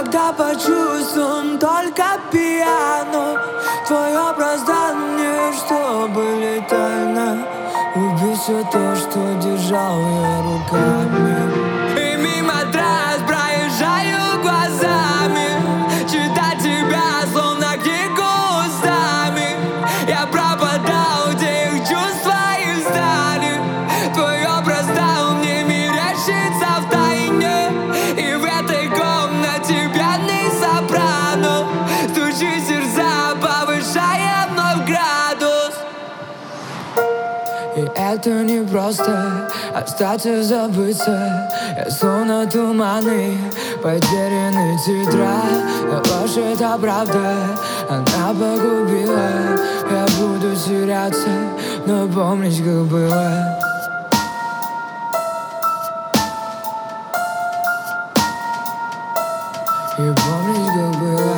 когда по чувствам только пьяно. Твой образ дан мне, чтобы летально убить все то, что держал я руками. И мимо трасс проезжаю глазами, читать тебя словно книгу устами. Я пропадал, где их чувства и стали. Твой образ дал мне мерещиться втайне. И в этой комнате пьяный сопрано стучит сердца, повышая вновь градус. И это не просто остаться, забыться. Я словно туманы, потерянный тетрадь. Но ложь — это правда, она погубила. Я буду теряться, но помнить, как было. И помнить, как было.